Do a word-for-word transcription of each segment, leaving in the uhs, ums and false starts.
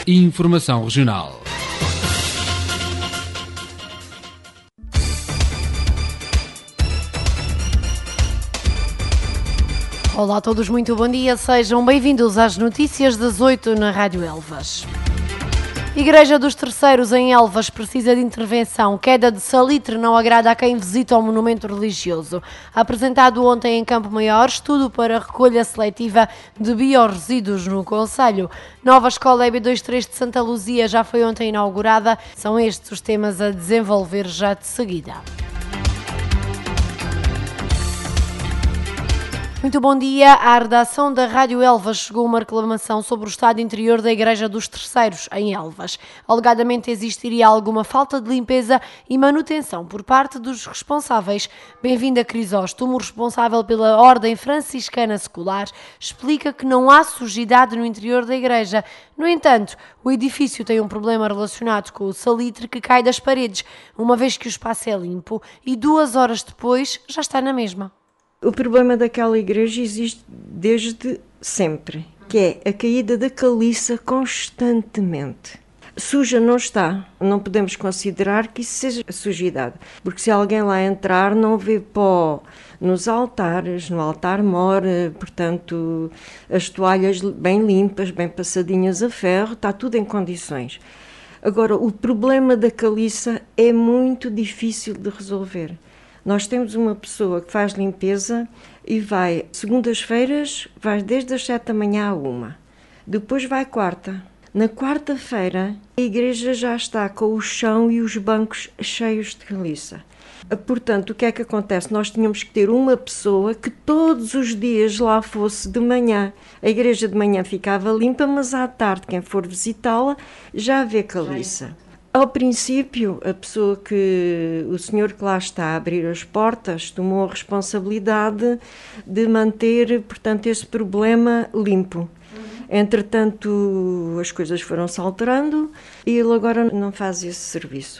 Informação Regional. Olá a todos, muito bom dia. Sejam bem-vindos às notícias das oito na Rádio Elvas. Igreja dos Terceiros em Elvas precisa de intervenção. Queda de salitre não agrada a quem visita o monumento religioso. Apresentado ontem em Campo Maior, estudo para recolha seletiva de biorresíduos no concelho. Nova escola E B vinte e três de Santa Luzia já foi ontem inaugurada. São estes os temas a desenvolver já de seguida. Muito bom dia. À redação da Rádio Elvas chegou uma reclamação sobre o estado interior da Igreja dos Terceiros, em Elvas. Alegadamente existiria alguma falta de limpeza e manutenção por parte dos responsáveis. Bem-vinda Crisóstomo, responsável pela Ordem Franciscana Secular, explica que não há sujidade no interior da igreja. No entanto, o edifício tem um problema relacionado com o salitre que cai das paredes, uma vez que o espaço é limpo e duas horas depois já está na mesma. O problema daquela igreja existe desde sempre, que é a caída da caliça constantemente. Suja não está, não podemos considerar que isso seja sujidade, porque se alguém lá entrar não vê pó nos altares, no altar-mor, portanto as toalhas bem limpas, bem passadinhas a ferro, está tudo em condições. Agora, o problema da caliça é muito difícil de resolver. Nós temos uma pessoa que faz limpeza e vai, segundas-feiras, vai desde as sete da manhã à uma. Depois vai quarta. Na quarta-feira, a igreja já está com o chão e os bancos cheios de caliça. Portanto, o que é que acontece? Nós tínhamos que ter uma pessoa que todos os dias lá fosse de manhã. A igreja de manhã ficava limpa, mas à tarde, quem for visitá-la, já vê caliça. Ao princípio, a pessoa que, o senhor que lá está a abrir as portas, tomou a responsabilidade de manter, portanto, esse problema limpo. Entretanto, as coisas foram-se alterando e ele agora não faz esse serviço.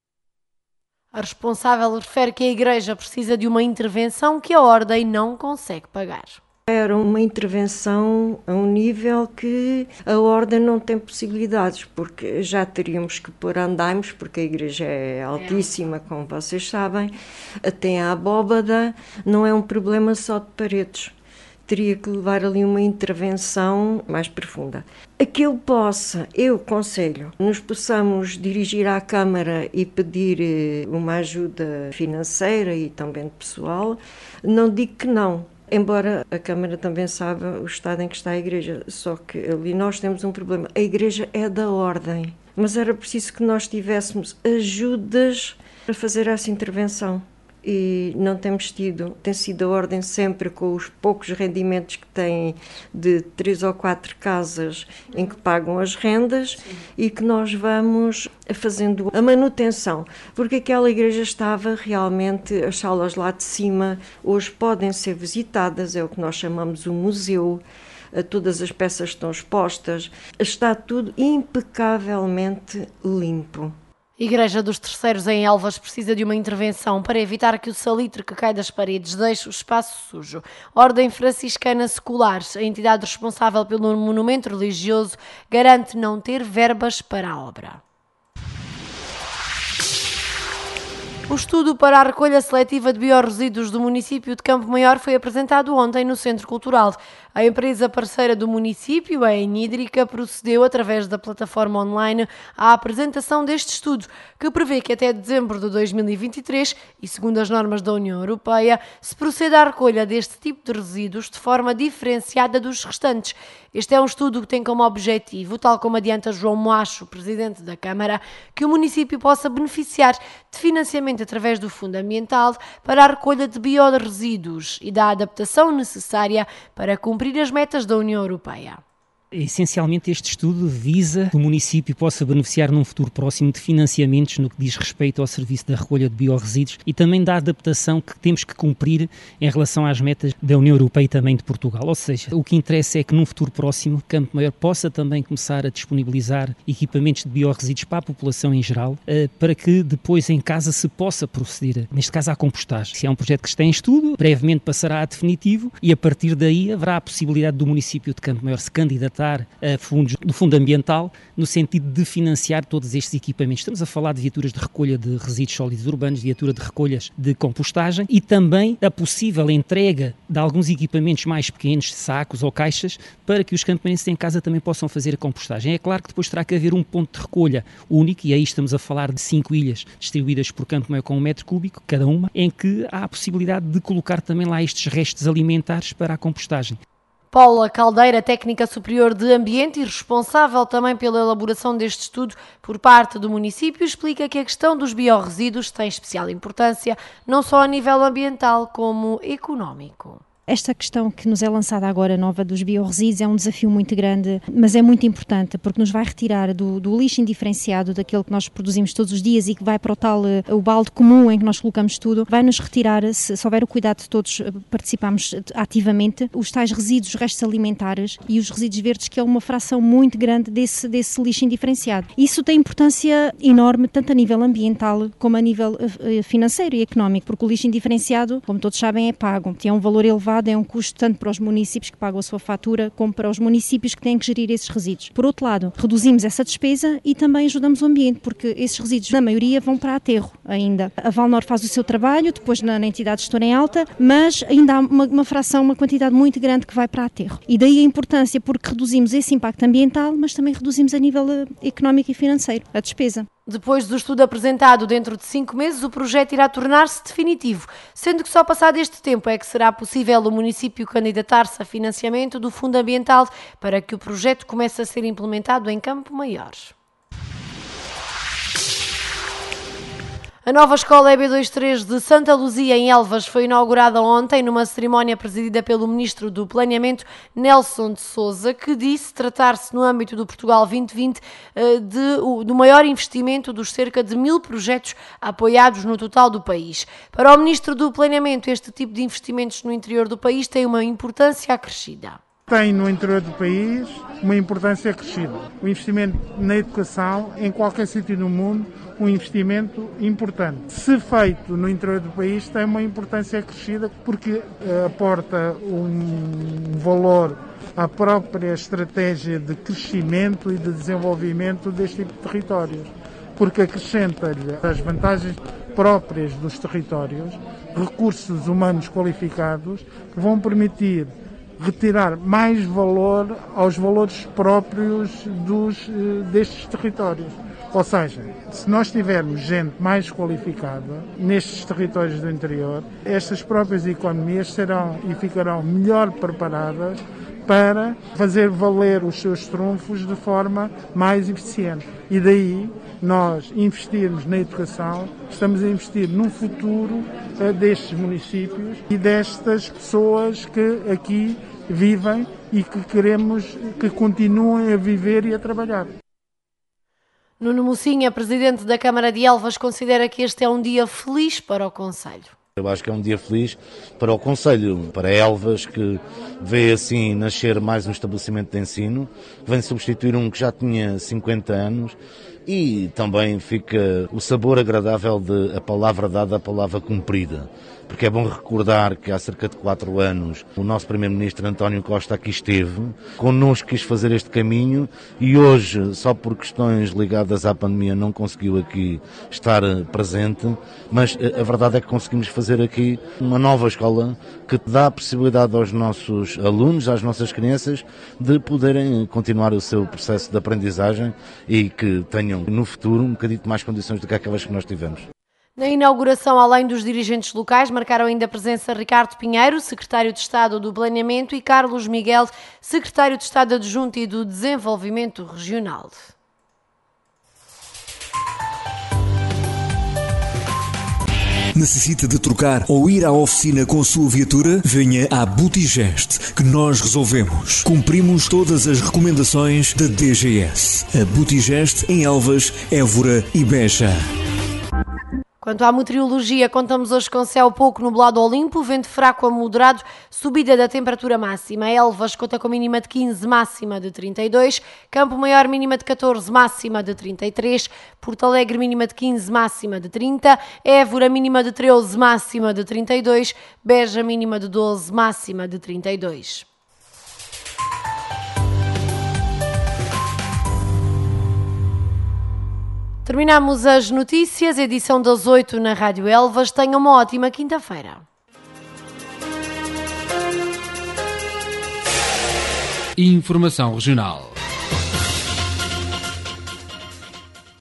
A responsável refere que a igreja precisa de uma intervenção que a Ordem não consegue pagar. Era uma intervenção a um nível que a Ordem não tem possibilidades, porque já teríamos que pôr andaimes, porque a igreja é altíssima, como vocês sabem, tem a abóbada, não é um problema só de paredes. Teria que levar ali uma intervenção mais profunda. A que eu possa, eu aconselho, nos possamos dirigir à Câmara e pedir uma ajuda financeira e também de pessoal, não digo que não. Embora a Câmara também saiba o estado em que está a igreja, só que ali nós temos um problema. A igreja é da Ordem, mas era preciso que nós tivéssemos ajudas para fazer essa intervenção. E não temos tido, tem sido a Ordem sempre com os poucos rendimentos que têm de três ou quatro casas em que pagam as rendas. Sim. E que nós vamos fazendo a manutenção, porque aquela igreja estava realmente, as salas lá de cima hoje podem ser visitadas, é o que nós chamamos o museu, todas as peças estão expostas, está tudo impecavelmente limpo. Igreja dos Terceiros em Elvas precisa de uma intervenção para evitar que o salitre que cai das paredes deixe o espaço sujo. Ordem Franciscana Secular, a entidade responsável pelo monumento religioso, garante não ter verbas para a obra. O estudo para a recolha seletiva de biorresíduos do município de Campo Maior foi apresentado ontem no Centro Cultural. A empresa parceira do município, a Enhídrica, procedeu através da plataforma online à apresentação deste estudo, que prevê que até dezembro de dois mil e vinte e três, e segundo as normas da União Europeia, se proceda à recolha deste tipo de resíduos de forma diferenciada dos restantes. Este é um estudo que tem como objetivo, tal como adianta João Moacho, presidente da Câmara, que o município possa beneficiar de financiamento através do Fundo Ambiental para a recolha de biorresíduos e da adaptação necessária para cumprir as metas da União Europeia. Essencialmente, este estudo visa que o município possa beneficiar num futuro próximo de financiamentos no que diz respeito ao serviço da recolha de biorresíduos e também da adaptação que temos que cumprir em relação às metas da União Europeia e também de Portugal. Ou seja, o que interessa é que num futuro próximo Campo Maior possa também começar a disponibilizar equipamentos de biorresíduos para a população em geral, para que depois em casa se possa proceder, neste caso à compostagem. Se é um projeto que está em estudo, brevemente passará a definitivo e a partir daí haverá a possibilidade do município de Campo Maior se candidatar candidatar a fundos do Fundo Ambiental no sentido de financiar todos estes equipamentos. Estamos a falar de viaturas de recolha de resíduos sólidos urbanos, viatura de recolhas de compostagem e também a possível entrega de alguns equipamentos mais pequenos, sacos ou caixas, para que os camponeses em casa também possam fazer a compostagem. É claro que depois terá que haver um ponto de recolha único, e aí estamos a falar de cinco ilhas distribuídas por Campo Maior com um metro cúbico cada uma, em que há a possibilidade de colocar também lá estes restos alimentares para a compostagem. Paula Caldeira, técnica superior de ambiente e responsável também pela elaboração deste estudo por parte do município, explica que a questão dos biorresíduos tem especial importância, não só a nível ambiental como económico. Esta questão que nos é lançada agora, nova, dos biorresíduos, é um desafio muito grande, mas é muito importante porque nos vai retirar do, do lixo indiferenciado, daquele que nós produzimos todos os dias e que vai para o tal, o balde comum em que nós colocamos tudo, vai nos retirar, se, se houver o cuidado de todos participarmos ativamente, os tais resíduos, restos alimentares e os resíduos verdes, que é uma fração muito grande desse, desse lixo indiferenciado. Isso tem importância enorme, tanto a nível ambiental como a nível financeiro e económico, porque o lixo indiferenciado, como todos sabem, é pago, tem um valor elevado, é um custo tanto para os municípios que pagam a sua fatura, como para os municípios que têm que gerir esses resíduos. Por outro lado, reduzimos essa despesa e também ajudamos o ambiente, porque esses resíduos, na maioria, vão para aterro ainda. A Valnor faz o seu trabalho, depois na, na entidade gestora em alta, mas ainda há uma, uma fração, uma quantidade muito grande que vai para aterro. E daí a importância, porque reduzimos esse impacto ambiental, mas também reduzimos a nível económico e financeiro, a despesa. Depois do estudo apresentado dentro de cinco meses, o projeto irá tornar-se definitivo, sendo que só passado este tempo é que será possível o município candidatar-se a financiamento do Fundo Ambiental para que o projeto comece a ser implementado em Campo Maior. A nova escola E B vinte e três de Santa Luzia, em Elvas, foi inaugurada ontem numa cerimónia presidida pelo Ministro do Planeamento, Nelson de Sousa, que disse tratar-se, no âmbito do Portugal vinte vinte, de, do maior investimento dos cerca de mil projetos apoiados no total do país. Para o Ministro do Planeamento, este tipo de investimentos no interior do país tem uma importância acrescida. Tem no interior do país uma importância acrescida. O investimento na educação, em qualquer sítio do mundo, um investimento importante. Se feito no interior do país, tem uma importância acrescida porque aporta um valor à própria estratégia de crescimento e de desenvolvimento deste tipo de territórios, porque acrescenta-lhe as vantagens próprias dos territórios, recursos humanos qualificados que vão permitir retirar mais valor aos valores próprios dos, destes territórios. Ou seja, se nós tivermos gente mais qualificada nestes territórios do interior, estas próprias economias serão e ficarão melhor preparadas para fazer valer os seus trunfos de forma mais eficiente. E daí nós investirmos na educação, estamos a investir no futuro uh, destes municípios e destas pessoas que aqui vivem e que queremos que continuem a viver e a trabalhar. Nuno Mocinha, presidente da Câmara de Elvas, considera que este é um dia feliz para o concelho. Eu acho que é um dia feliz para o concelho, para Elvas, que vê assim nascer mais um estabelecimento de ensino, que vem substituir um que já tinha cinquenta anos, e também fica o sabor agradável de a palavra dada, a palavra cumprida. Porque é bom recordar que há cerca de quatro anos o nosso Primeiro-Ministro António Costa aqui esteve, connosco quis fazer este caminho e hoje, só por questões ligadas à pandemia, não conseguiu aqui estar presente, mas a verdade é que conseguimos fazer aqui uma nova escola que dá a possibilidade aos nossos alunos, às nossas crianças, de poderem continuar o seu processo de aprendizagem e que tenham no futuro um bocadinho mais condições do que aquelas que nós tivemos. Na inauguração, além dos dirigentes locais, marcaram ainda a presença Ricardo Pinheiro, secretário de Estado do Planeamento, e Carlos Miguel, secretário de Estado adjunto e do Desenvolvimento Regional. Necessita de trocar ou ir à oficina com a sua viatura? Venha à Butigest, que nós resolvemos. Cumprimos todas as recomendações da D G S. A Butigest em Elvas, Évora e Beja. Quanto à meteorologia, contamos hoje com céu pouco nublado ao limpo, vento fraco a moderado, subida da temperatura máxima. Elvas conta com mínima de quinze, máxima de trinta e dois. Campo Maior, mínima de catorze, máxima de trinta e três. Porto Alegre, mínima de quinze, máxima de trinta. Évora, mínima de treze, máxima de trinta e dois. Beja, mínima de doze, máxima de trinta e dois. Terminamos as notícias, edição das oito na Rádio Elvas. Tenham uma ótima quinta-feira. Informação regional.